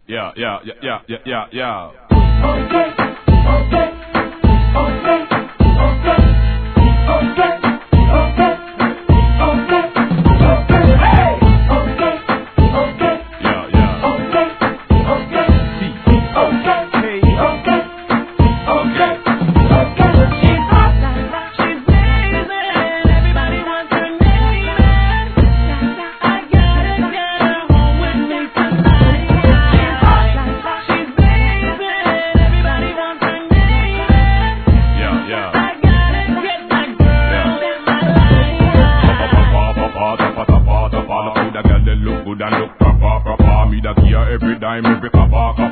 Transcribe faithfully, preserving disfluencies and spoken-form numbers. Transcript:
yeah, yeah, yeah, yeah, yeah, yeah, yeah. Okay, okay, okay, okay, okay, okay, okay, okay, hey! Okay, okay, Yeah, yeah. okay, okay, okay, hey, okay, okay, okay. She's hot, she's blazing, everybody wants her name. I gotta get her home with me tonight. She's hot, she's blazing, everybody wants her name. Yeah, yeah. I gotta get that girl in my life. Look good and look proper, proper. Me that here every dime, every copper,